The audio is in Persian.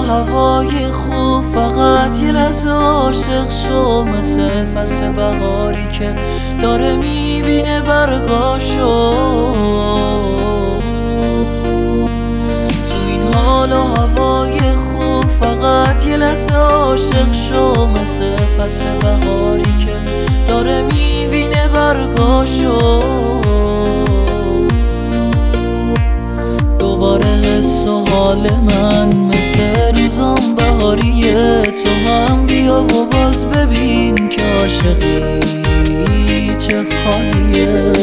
هوای خوب، فقط یه لحظه عاشق شو، مثل فصل بهاری که داره میبینه برگاشو. تو این حال و هوای خوب فقط یه لحظه عاشق شو، مثل فصل بهاری که داره میبینه برگاشو. دوباره حس و حال من مثل روزام بهاریه، تو هم بیا و باز ببین که عاشقی چه حالیه.